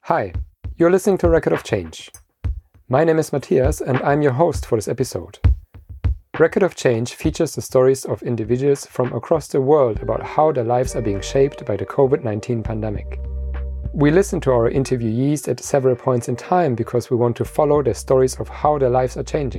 Hi, you're listening to Record of Change. My name is Matthias and I'm your host for this episode. Record of Change features the stories of individuals from across the world about how their lives are being shaped by the COVID-19 pandemic. We listen to our interviewees at several points in time because we want to follow their stories of how their lives are changing.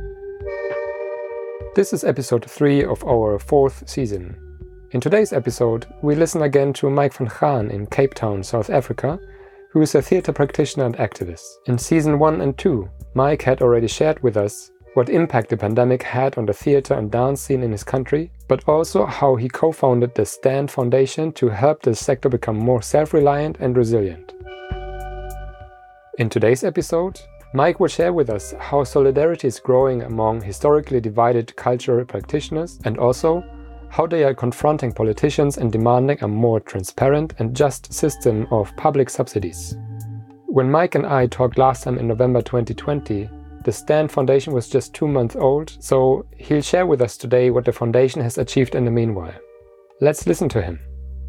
This is episode 3 of our 4th season. In today's episode, we listen again to Mike van Gaan in Cape Town, South Africa, who is a theatre practitioner and activist. In season 1 and 2, Mike had already shared with us what impact the pandemic had on the theatre and dance scene in his country, but also how he co-founded the Stand Foundation to help the sector become more self-reliant and resilient. In today's episode, Mike will share with us how solidarity is growing among historically divided cultural practitioners and also how they are confronting politicians and demanding a more transparent and just system of public subsidies. When Mike and I talked last time in November 2020, the Stand Foundation was just 2 months old, so he'll share with us today what the foundation has achieved in the meanwhile. Let's listen to him.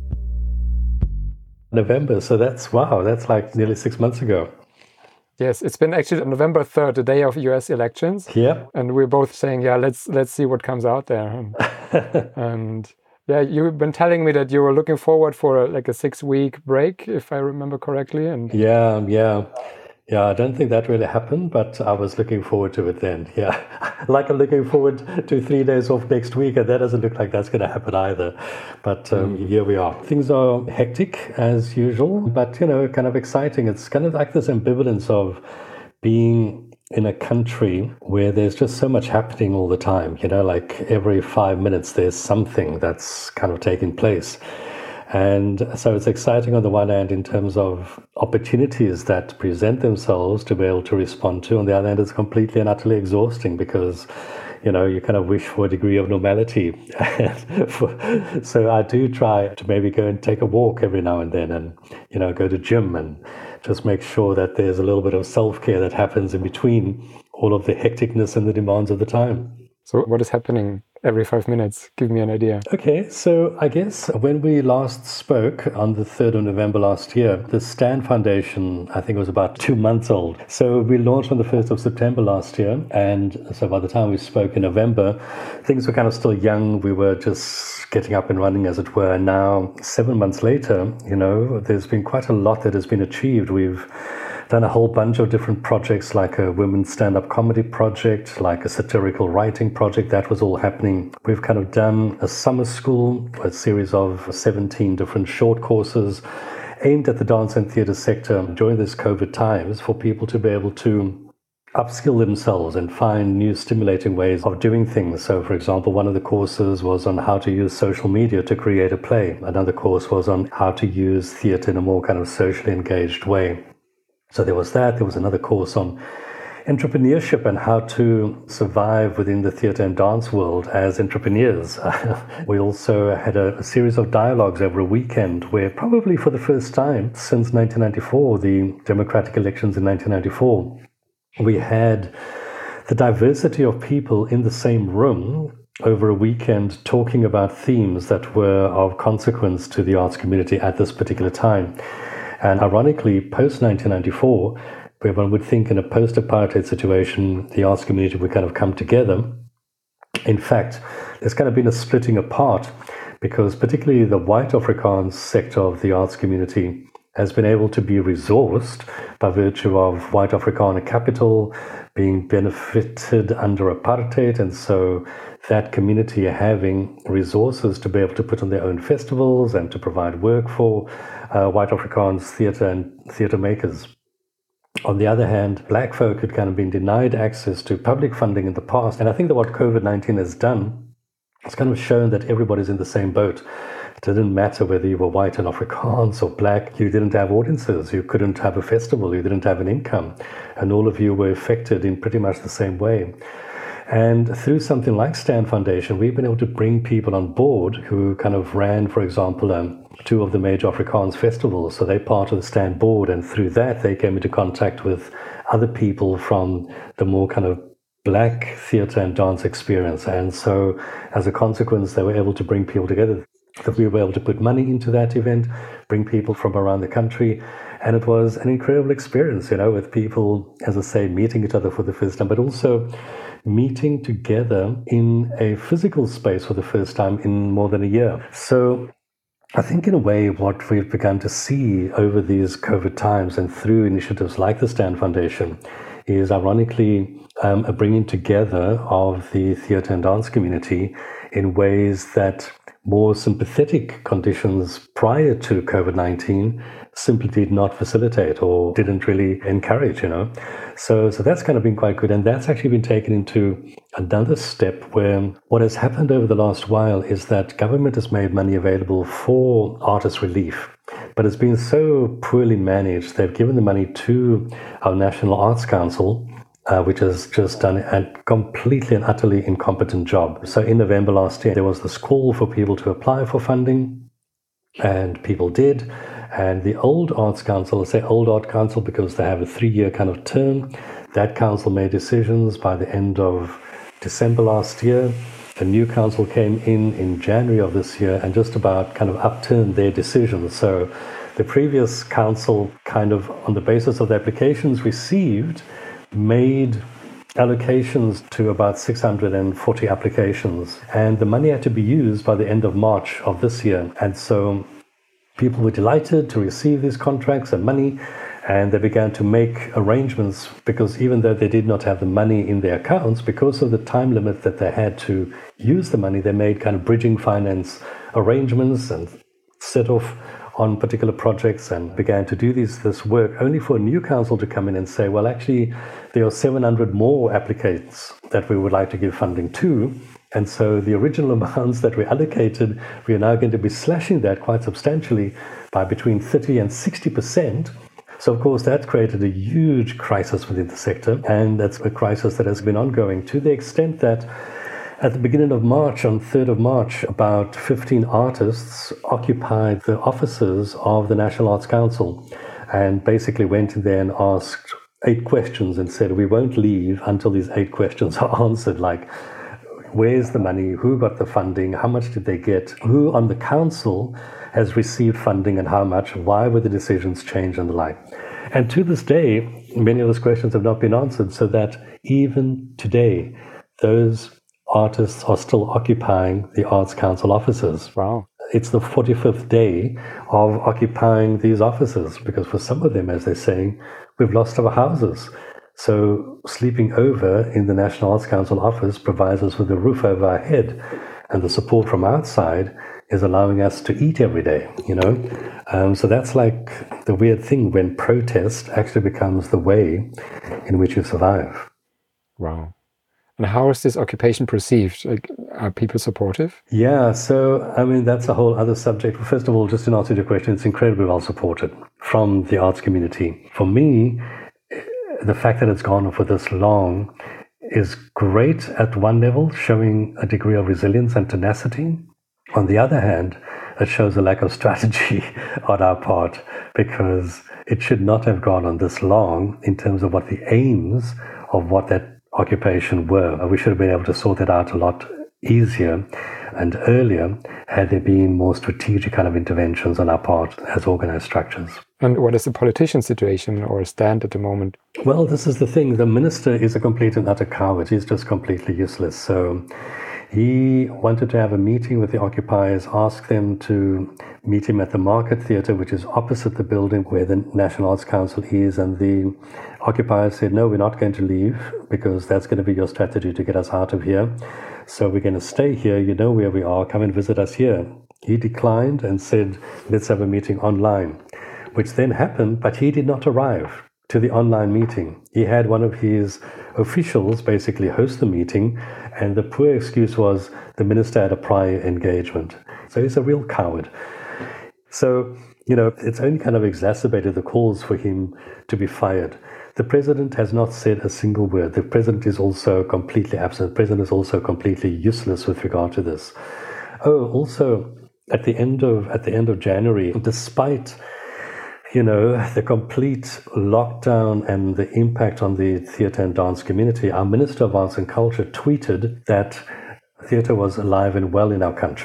November, so that's like nearly 6 months ago. Yes, it's been actually November 3rd, the day of US elections. Yeah. And we're both saying, let's see what comes out there. And you've been telling me that you were looking forward for a 6-week break, if I remember correctly. And Yeah, I don't think that really happened, but I was looking forward to it then. Yeah, like I'm looking forward to 3 days off next week, and that doesn't look like that's going to happen either. But here we are. Things are hectic as usual, but kind of exciting. It's kind of like this ambivalence of being in a country where there's just so much happening all the time. Like every 5 minutes there's something that's kind of taking place. And so it's exciting on the one hand in terms of opportunities that present themselves to be able to respond to. On the other hand, it's completely and utterly exhausting because, you kind of wish for a degree of normality. So I do try to maybe go and take a walk every now and then and, go to gym and just make sure that there's a little bit of self-care that happens in between all of the hecticness and the demands of the time. So what is happening every 5 minutes? Give me an idea. Okay, so I guess when we last spoke on the 3rd of November last year, the Stand Foundation, I think, was about 2 months old. So we launched on the 1st of September last year. And so by the time we spoke in November, things were kind of still young. We were just getting up and running, as it were. And now, 7 months later, there's been quite a lot that has been achieved. We've done a whole bunch of different projects, like a women's stand-up comedy project, like a satirical writing project. That was all happening. We've kind of done a summer school, a series of 17 different short courses aimed at the dance and theatre sector during this COVID times for people to be able to upskill themselves and find new stimulating ways of doing things. So, for example, one of the courses was on how to use social media to create a play. Another course was on how to use theatre in a more kind of socially engaged way. So there was that. There was another course on entrepreneurship and how to survive within the theatre and dance world as entrepreneurs. We also had a series of dialogues over a weekend where probably for the first time since 1994, the democratic elections in 1994, we had the diversity of people in the same room over a weekend talking about themes that were of consequence to the arts community at this particular time. And ironically, post-1994, where one would think in a post-apartheid situation, the arts community would kind of come together. In fact, there's kind of been a splitting apart because particularly the white Afrikaans sector of the arts community has been able to be resourced by virtue of white Afrikaner capital being benefited under apartheid. And so that community having resources to be able to put on their own festivals and to provide work for white Afrikaans theatre and theatre makers. On the other hand, black folk had kind of been denied access to public funding in the past. And I think that what COVID-19 has done, it's kind of shown that everybody's in the same boat. It didn't matter whether you were white and Afrikaans or black. You didn't have audiences. You couldn't have a festival. You didn't have an income. And all of you were affected in pretty much the same way. And through something like Stand Foundation, we've been able to bring people on board who kind of ran, for example, 2 of the major Afrikaans festivals. So they're part of the Stand board. And through that, they came into contact with other people from the more kind of black theatre and dance experience. And so as a consequence, they were able to bring people together. That we were able to put money into that event, bring people from around the country, And it was an incredible experience, with people, as I say, meeting each other for the first time, but also meeting together in a physical space for the first time in more than a year. So I think in a way what we've begun to see over these COVID times and through initiatives like the Stand Foundation is ironically a bringing together of the theatre and dance community in ways that more sympathetic conditions prior to COVID-19 simply did not facilitate or didn't really encourage, So that's kind of been quite good. And that's actually been taken into another step where what has happened over the last while is that government has made money available for artist relief, but it's been so poorly managed. They've given the money to our National Arts Council, which has just done a completely and utterly incompetent job. So in November last year, there was this call for people to apply for funding, and people did. And the old Arts Council, I say old Art Council because they have a 3-year kind of term, that council made decisions by the end of December last year. The new council came in January of this year and just about kind of upturned their decisions. So the previous council kind of, on the basis of the applications received, made allocations to about 640 applications, and the money had to be used by the end of March of this year. And so people were delighted to receive these contracts and money, and they began to make arrangements because even though they did not have the money in their accounts, because of the time limit that they had to use the money, they made kind of bridging finance arrangements and set off on particular projects and began to do this work only for a new council to come in and say, well, actually, there are 700 more applicants that we would like to give funding to. And so the original amounts that we allocated, we are now going to be slashing that quite substantially by between 30 and 60%. So, of course, that created a huge crisis within the sector. And that's a crisis that has been ongoing to the extent that at the beginning of March, on 3rd of March, about 15 artists occupied the offices of the National Arts Council and basically went in there and asked 8 questions and said, we won't leave until these 8 questions are answered, like, where's the money? Who got the funding? How much did they get? Who on the council has received funding and how much? Why were the decisions changed and the like? And to this day, many of those questions have not been answered, so that even today, those artists are still occupying the Arts Council offices. Wow. It's the 45th day of occupying these offices because for some of them, as they're saying, we've lost our houses. So sleeping over in the National Arts Council office provides us with a roof over our head, and the support from outside is allowing us to eat every day, So that's like the weird thing when protest actually becomes the way in which you survive. Wow. And how is this occupation perceived? Like, are people supportive? Yeah, so, that's a whole other subject. First of all, just in answer to your question, it's incredibly well supported from the arts community. For me, the fact that it's gone on for this long is great at one level, showing a degree of resilience and tenacity. On the other hand, it shows a lack of strategy on our part because it should not have gone on this long in terms of what the aims of what that occupation were. We should have been able to sort that out a lot easier and earlier had there been more strategic kind of interventions on our part as organized structures. And what is the politician situation or stand at the moment? Well, this is the thing. The minister is a complete and utter coward. He's just completely useless. So he wanted to have a meeting with the occupiers, ask them to meet him at the Market Theatre, which is opposite the building where the National Arts Council is. And the occupiers said, no, we're not going to leave because that's going to be your strategy to get us out of here. So we're going to stay here. You know where we are. Come and visit us here. He declined and said, let's have a meeting online, which then happened, but he did not arrive to the online meeting. He had one of his officials basically host the meeting, and the poor excuse was the minister had a prior engagement. So he's a real coward. So, it's only kind of exacerbated the calls for him to be fired. The president has not said a single word. The president is also completely absent. The president is also completely useless with regard to this. Oh, also, at the end of January, despite the complete lockdown and the impact on the theatre and dance community, our Minister of Arts and Culture tweeted that theatre was alive and well in our country.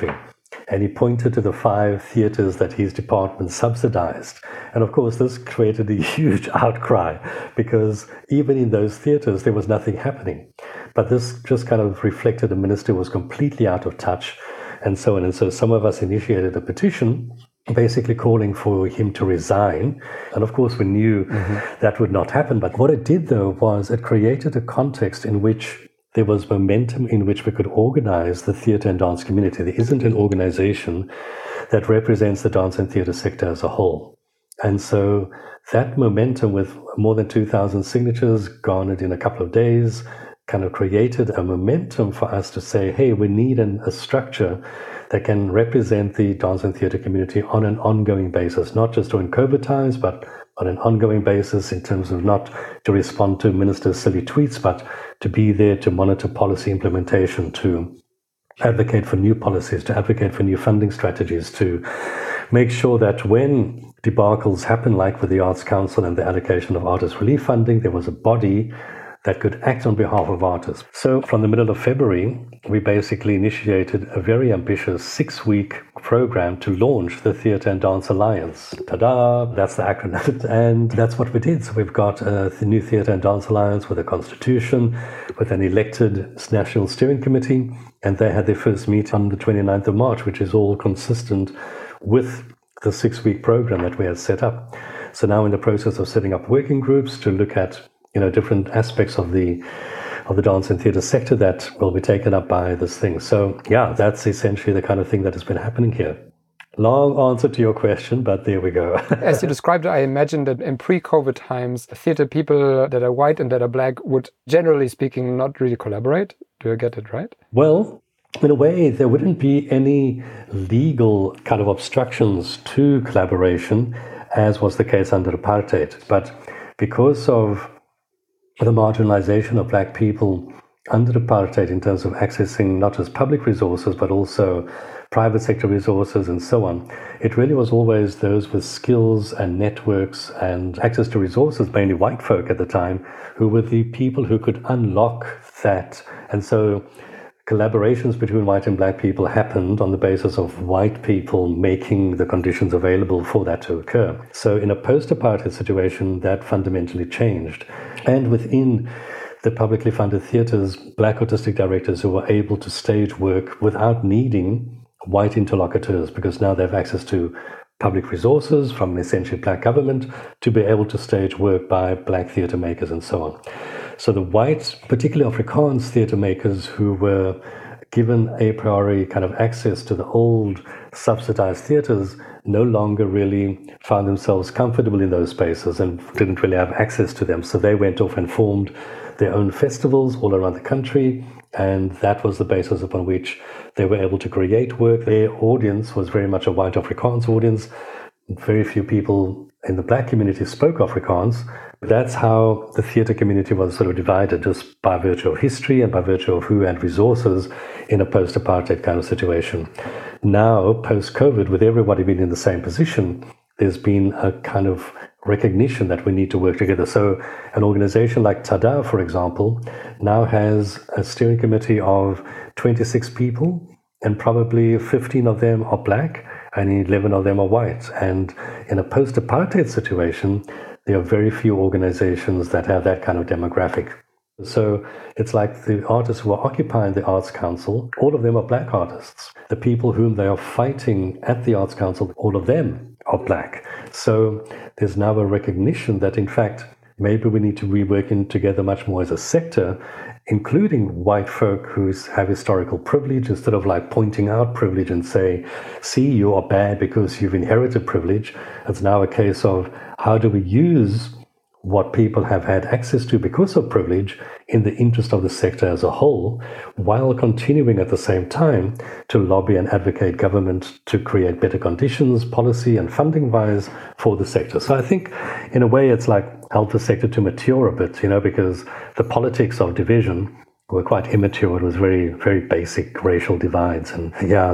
And he pointed to the 5 theatres that his department subsidized. And of course, this created a huge outcry because even in those theatres, there was nothing happening. But this just kind of reflected the minister was completely out of touch and so on. And so some of us initiated a petition basically calling for him to resign. And of course, we knew that would not happen. But what it did, though, was it created a context in which there was momentum in which we could organize the theatre and dance community. There isn't an organization that represents the dance and theatre sector as a whole. And so that momentum, with more than 2,000 signatures garnered in a couple of days, kind of created a momentum for us to say, hey, we need a structure that can represent the dance and theatre community on an ongoing basis, not just during COVID times, but on an ongoing basis in terms of not to respond to ministers' silly tweets, but to be there to monitor policy implementation, to advocate for new policies, to advocate for new funding strategies, to make sure that when debacles happen, like with the Arts Council and the allocation of artist relief funding, there was a body that could act on behalf of artists. So from the middle of February, we basically initiated a very ambitious 6-week program to launch the Theatre and Dance Alliance. Ta-da! That's the acronym. And that's what we did. So we've got the new Theatre and Dance Alliance with a constitution, with an elected National Steering Committee, and they had their first meeting on the 29th of March, which is all consistent with the 6-week program that we had set up. So now in the process of setting up working groups to look at different aspects of the dance and theatre sector that will be taken up by this thing. So yeah, that's essentially the kind of thing that has been happening here. Long answer to your question, but there we go. As you described, I imagine that in pre-COVID times, theatre people that are white and that are black would, generally speaking, not really collaborate. Do I get it right? Well, in a way, there wouldn't be any legal kind of obstructions to collaboration, as was the case under apartheid. But because of the marginalization of black people under apartheid in terms of accessing not just public resources, but also private sector resources and so on, it really was always those with skills and networks and access to resources, mainly white folk at the time, who were the people who could unlock that. And so collaborations between white and black people happened on the basis of white people making the conditions available for that to occur. So in a post-apartheid situation, that fundamentally changed. And within the publicly funded theatres, black artistic directors who were able to stage work without needing white interlocutors, because now they have access to public resources from an essentially black government to be able to stage work by black theatre makers and so on. So the white, particularly Afrikaans theatre makers who were given a priori kind of access to the old subsidized theatres no longer really found themselves comfortable in those spaces and didn't really have access to them. So they went off and formed their own festivals all around the country, and that was the basis upon which they were able to create work. Their audience was very much a white Afrikaans audience. Very few people in the black community spoke Afrikaans. That's how the theatre community was sort of divided, just by virtue of history and by virtue of who had resources in a post-apartheid kind of situation. Now, post-COVID, with everybody being in the same position, there's been a kind of recognition that we need to work together. So an organization like TADA, for example, now has a steering committee of 26 people, and probably 15 of them are black and 11 of them are white. And in a post-apartheid situation, there are very few organizations that have that kind of demographic. So it's like the artists who are occupying the Arts Council, all of them are black artists. The people whom they are fighting at the Arts Council, all of them are black. So there's now a recognition that, in fact, maybe we need to be working together much more as a sector, including white folk who have historical privilege, instead of like pointing out privilege and say, see, you are bad because you've inherited privilege. It's now a case of how do we use what people have had access to because of privilege in the interest of the sector as a whole, while continuing at the same time to lobby and advocate government to create better conditions, policy and funding-wise for the sector. So I think in a way it's like help the sector to mature a bit, because the politics of division were quite immature. It was very, very basic racial divides, and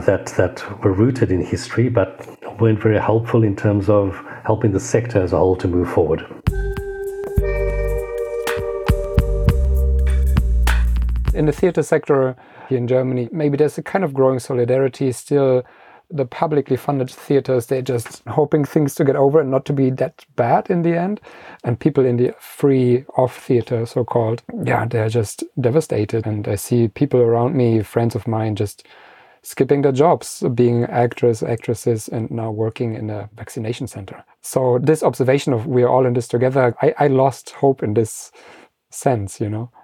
that were rooted in history, but weren't very helpful in terms of helping the sector as a whole to move forward. In the theatre sector here in Germany, maybe there's a kind of growing solidarity still the publicly funded theaters, they're just hoping things to get over and not to be that bad in the end. And people in the free off theater, so-called, yeah, they're just devastated. And I see people around me, friends of mine, just skipping their jobs, being actresses, and now working in a vaccination center. So this observation of we're all in this together, I lost hope in this sense, you know.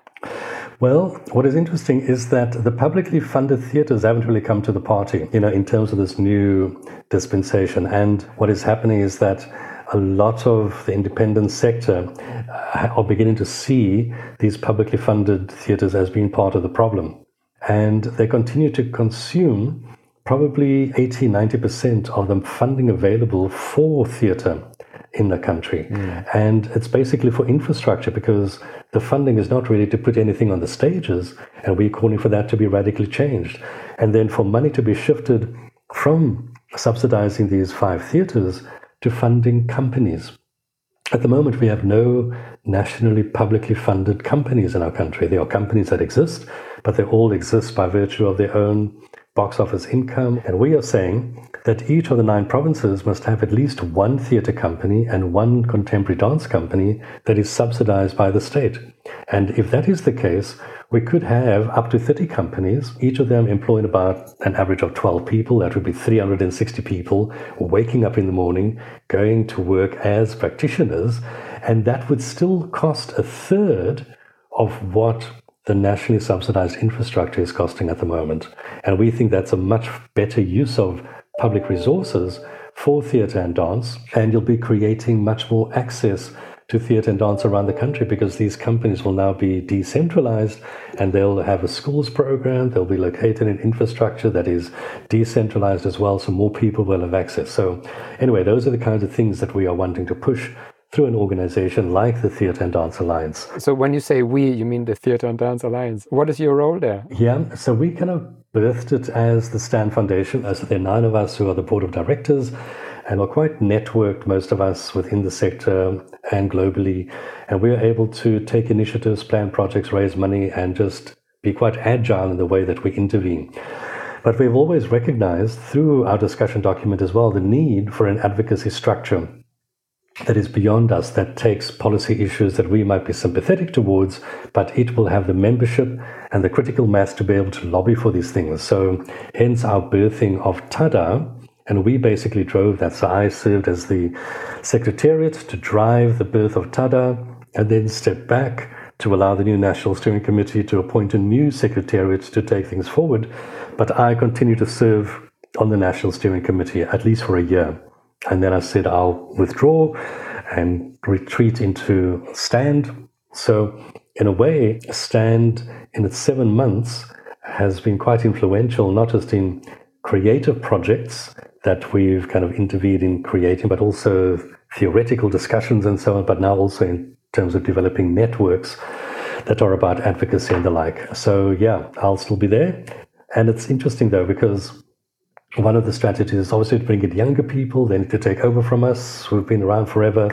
Well, what is interesting is that the publicly funded theaters haven't really come to the party, in terms of this new dispensation. And what is happening is that a lot of the independent sector are beginning to see these publicly funded theaters as being part of the problem. And they continue to consume probably 80-90% of the funding available for theatre in the country. And it's basically for infrastructure, because the funding is not really to put anything on the stages, and we're calling for that to be radically changed. And then for money to be shifted from subsidizing these 5 theatres to funding companies. At the moment, we have no nationally publicly funded companies in our country. There are companies that exist, but they all exist by virtue of their own box office income. And we are saying that each of the 9 provinces must have at least one theatre company and one contemporary dance company that is subsidized by the state. And if that is the case, we could have up to 30 companies, each of them employing about an average of 12 people. That would be 360 people waking up in the morning, going to work as practitioners, and that would still cost a third of what the nationally subsidized infrastructure is costing at the moment. And we think that's a much better use of public resources for theatre and dance, and you'll be creating much more access to theatre and dance around the country, because these companies will now be decentralized and they'll have a schools program. They'll be located in infrastructure that is decentralized as well, so more people will have access. So anyway, those are the kinds of things that we are wanting to push through an organization like the Theatre and Dance Alliance. So when you say we, you mean the Theatre and Dance Alliance. What is your role there? Yeah, so we kind of birthed it as the STAN Foundation. So there are 9 of us who are the board of directors, and we're quite networked, most of us, within the sector and globally. And we're able to take initiatives, plan projects, raise money, and just be quite agile in the way that we intervene. But we've always recognized through our discussion document as well the need for an advocacy structure that is beyond us, that takes policy issues that we might be sympathetic towards, but it will have the membership and the critical mass to be able to lobby for these things. So hence our birthing of TADA, and we basically drove that. So I served as the secretariat to drive the birth of TADA, and then step back to allow the new National Steering Committee to appoint a new secretariat to take things forward. But I continue to serve on the National Steering Committee at least for a year. And then I said I'll withdraw and retreat into STAND. So in a way, STAND in its 7 months has been quite influential, not just in creative projects that we've kind of intervened in creating, but also theoretical discussions and so on, but now also in terms of developing networks that are about advocacy and the like. So yeah, I'll still be there. And it's interesting though, because one of the strategies is obviously to bring in younger people. They need to take over from us who've been around forever.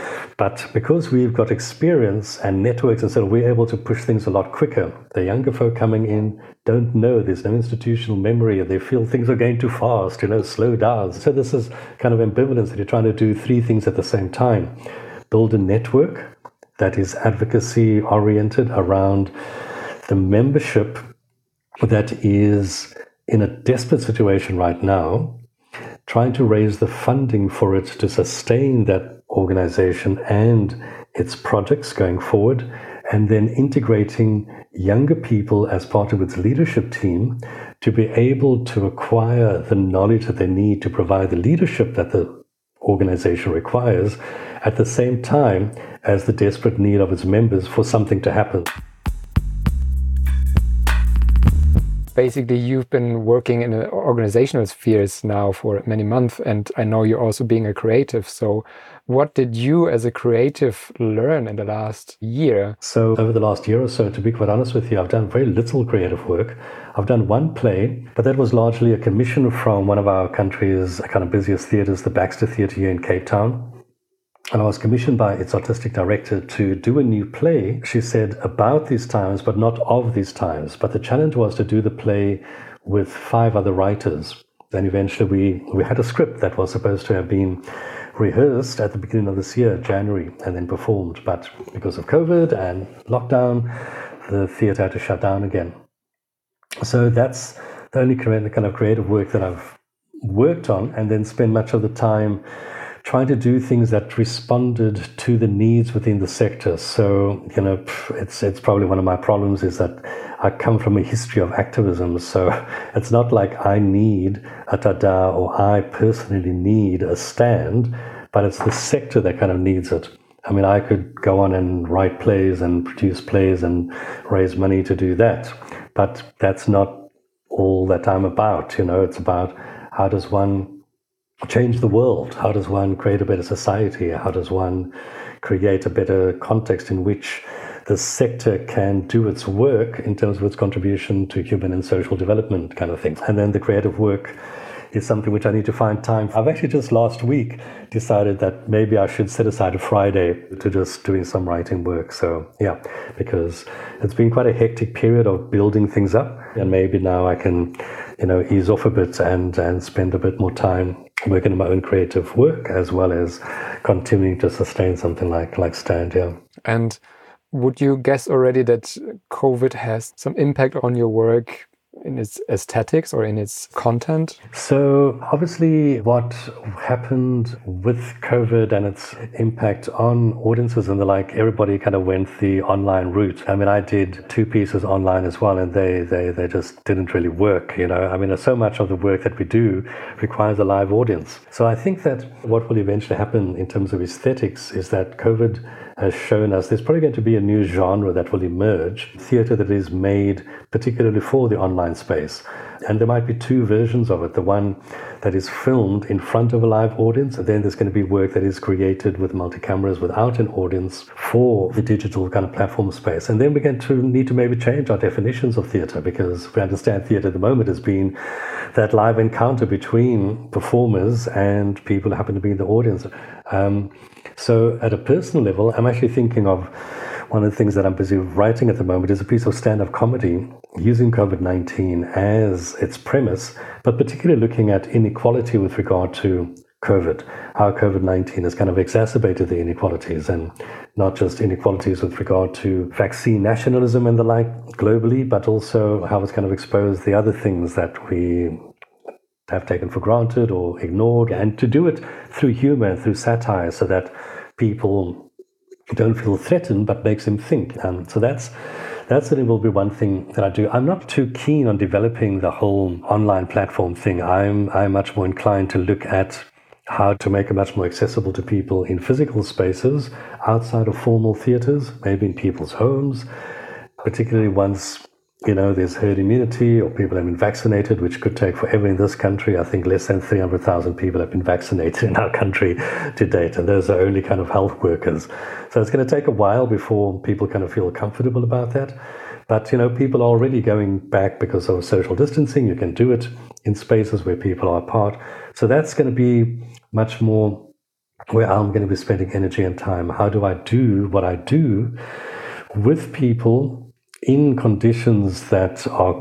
But because we've got experience and networks and so on, we're able to push things a lot quicker. The younger folk coming in don't know, there's no institutional memory. They feel things are going too fast, slow down. So this is kind of ambivalence that you're trying to do 3 things at the same time. Build a network that is advocacy oriented around the membership that is in a desperate situation right now, trying to raise the funding for it to sustain that organization and its projects going forward, and then integrating younger people as part of its leadership team to be able to acquire the knowledge that they need to provide the leadership that the organization requires, at the same time as the desperate need of its members for something to happen. Basically, you've been working in organizational spheres now for many months, and I know you're also being a creative. So what did you as a creative learn in the last year? So over the last year or so, to be quite honest with you, I've done very little creative work. I've done one play, but that was largely a commission from one of our country's kind of busiest theatres, the Baxter Theatre here in Cape Town. And I was commissioned by its artistic director to do a new play, she said, about these times, but not of these times. But the challenge was to do the play with 5 other writers. Then eventually we had a script that was supposed to have been rehearsed at the beginning of this year, January, and then performed. But because of COVID and lockdown, the theatre had to shut down again. So that's the only kind of creative work that I've worked on, and then spend much of the time trying to do things that responded to the needs within the sector. So, it's probably one of my problems is that I come from a history of activism. So it's not like I need a tada or I personally need a stand, but it's the sector that kind of needs it. I mean, I could go on and write plays and produce plays and raise money to do that, but that's not all that I'm about. It's about how does one change the world? How does one create a better society? How does one create a better context in which the sector can do its work in terms of its contribution to human and social development kind of things? And then the creative work is something which I need to find time. I've actually just last week decided that maybe I should set aside a Friday to just doing some writing work. So yeah, because it's been quite a hectic period of building things up, and maybe now I can, ease off a bit and spend a bit more time working on my own creative work, as well as continuing to sustain something like Stand, yeah. And would you guess already that COVID has some impact on your work in its aesthetics or in its content? So obviously what happened with COVID and its impact on audiences and the like, everybody kind of went the online route. I mean, I did 2 pieces online as well, and they just didn't really work, I mean, so much of the work that we do requires a live audience. So I think that what will eventually happen in terms of aesthetics is that COVID has shown us there's probably going to be a new genre that will emerge, theatre that is made particularly for the online space. And there might be 2 versions of it. The one that is filmed in front of a live audience, and then there's going to be work that is created with multi-cameras without an audience for the digital kind of platform space. And then we're going to need to maybe change our definitions of theatre, because we understand theatre at the moment has been that live encounter between performers and people who happen to be in the audience. So at a personal level, I'm actually thinking of one of the things that I'm busy writing at the moment is a piece of stand-up comedy using COVID-19 as its premise, but particularly looking at inequality with regard to COVID, how COVID-19 has kind of exacerbated the inequalities, and not just inequalities with regard to vaccine nationalism and the like globally, but also how it's kind of exposed the other things that we have taken for granted or ignored, and to do it through humor and through satire so that people don't feel threatened, but makes them think. So that's certainly will be one thing that I do. I'm not too keen on developing the whole online platform thing. I'm much more inclined to look at how to make it much more accessible to people in physical spaces outside of formal theatres, maybe in people's homes, particularly once there's herd immunity or people have been vaccinated, which could take forever in this country. I think less than 300,000 people have been vaccinated in our country to date, and those are only kind of health workers. So it's going to take a while before people kind of feel comfortable about that. But, people are already going back because of social distancing. You can do it in spaces where people are apart. So that's going to be much more where I'm going to be spending energy and time. How do I do what I do with people in conditions that are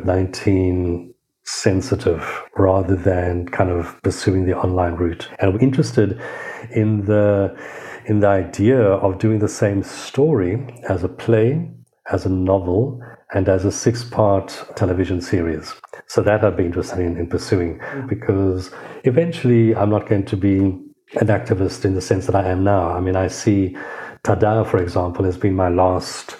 COVID-19 sensitive, rather than kind of pursuing the online route? And we're interested in the idea of doing the same story as a play, as a novel, and as a 6-part television series. So that I'd be interested in pursuing, because eventually I'm not going to be an activist in the sense that I am now. I mean, I see Tada, for example, has been my last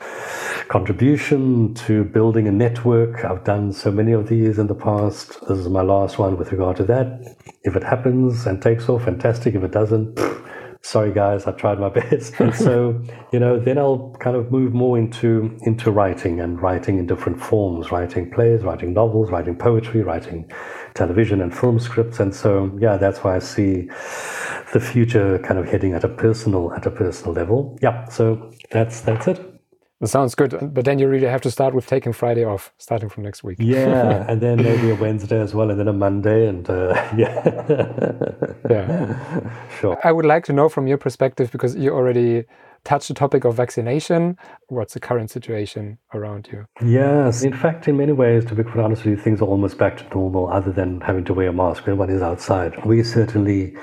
contribution to building a network. I've done so many of these in the past. This is my last one with regard to that. If it happens and takes off, fantastic. If it doesn't, sorry guys, I tried my best. And so, then I'll kind of move more into writing, and writing in different forms, writing plays, writing novels, writing poetry, writing television and film scripts. And so, yeah, that's why I see the future kind of heading at a personal level. Yeah, so that's it. That sounds good. But then you really have to start with taking Friday off, starting from next week. Yeah, and then maybe a Wednesday as well, and then a Monday, and yeah. Yeah. Sure. I would like to know from your perspective, because you already touch the topic of vaccination. What's the current situation around you? Yes, in fact, in many ways, to be quite honest with you, things are almost back to normal other than having to wear a mask when one is outside. We certainly,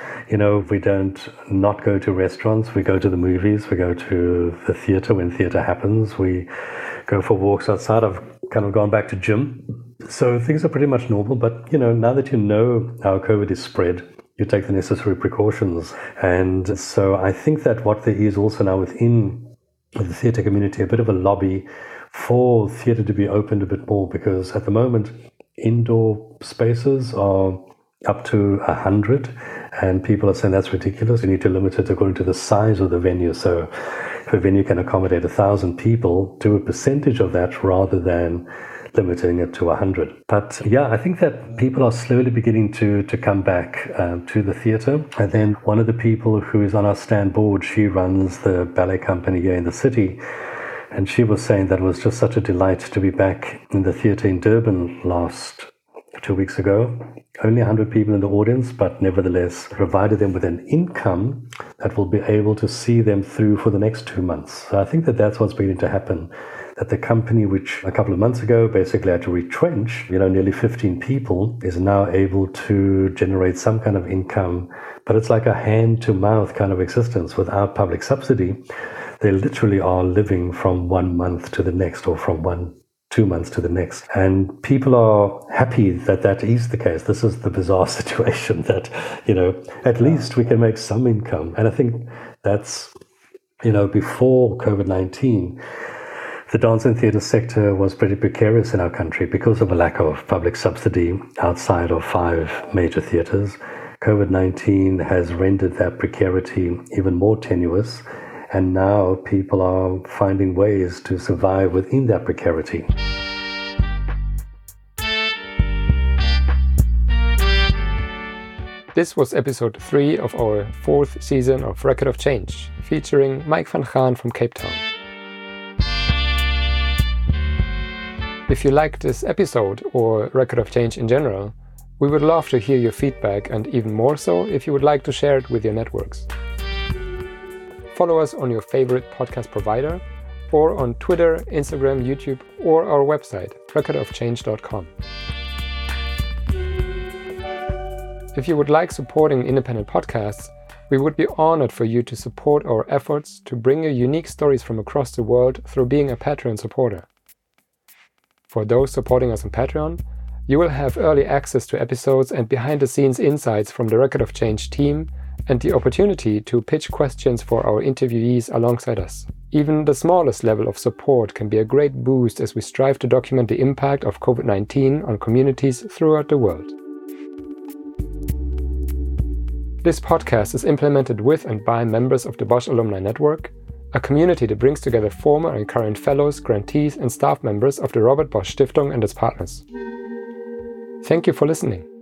we don't not go to restaurants, we go to the movies, we go to the theatre when theatre happens, we go for walks outside. I've kind of gone back to gym. So things are pretty much normal, but, now that you know how COVID is spread, you take the necessary precautions. And so I think that what there is also now within the theatre community, a bit of a lobby for theatre to be opened a bit more, because at the moment, indoor spaces are up to 100, and people are saying that's ridiculous. You need to limit it according to the size of the venue. So if a venue can accommodate 1,000 people, do a percentage of that rather than limiting it to 100. But yeah, I think that people are slowly beginning to come back to the theatre. And then one of the people who is on our stand board, she runs the ballet company here in the city. And she was saying that it was just such a delight to be back in the theatre in Durban 2 weeks ago. Only 100 people in the audience, but nevertheless provided them with an income that will be able to see them through for the next 2 months. So I think that that's what's beginning to happen. That the company, which a couple of months ago basically had to retrench, nearly 15 people, is now able to generate some kind of income. But it's like a hand-to-mouth kind of existence without public subsidy. They literally are living from 1 month to the next, or from 2 months to the next. And people are happy that that is the case. This is the bizarre situation that, at least we can make some income. And I think that's, before COVID-19, the dance and theatre sector was pretty precarious in our country because of a lack of public subsidy outside of 5 major theatres. COVID-19 has rendered that precarity even more tenuous, and now people are finding ways to survive within that precarity. This was episode 3 of our 4th season of Record of Change, featuring Mike van Gaan from Cape Town. If you liked this episode or Record of Change in general, we would love to hear your feedback, and even more so if you would like to share it with your networks. Follow us on your favorite podcast provider, or on Twitter, Instagram, YouTube, or our website, recordofchange.com. If you would like supporting independent podcasts, we would be honored for you to support our efforts to bring you unique stories from across the world through being a Patreon supporter. For those supporting us on Patreon, you will have early access to episodes and behind-the-scenes insights from the Record of Change team, and the opportunity to pitch questions for our interviewees alongside us. Even the smallest level of support can be a great boost as we strive to document the impact of COVID-19 on communities throughout the world. This podcast is implemented with and by members of the Bosch Alumni Network, a community that brings together former and current fellows, grantees, and staff members of the Robert Bosch Stiftung and its partners. Thank you for listening.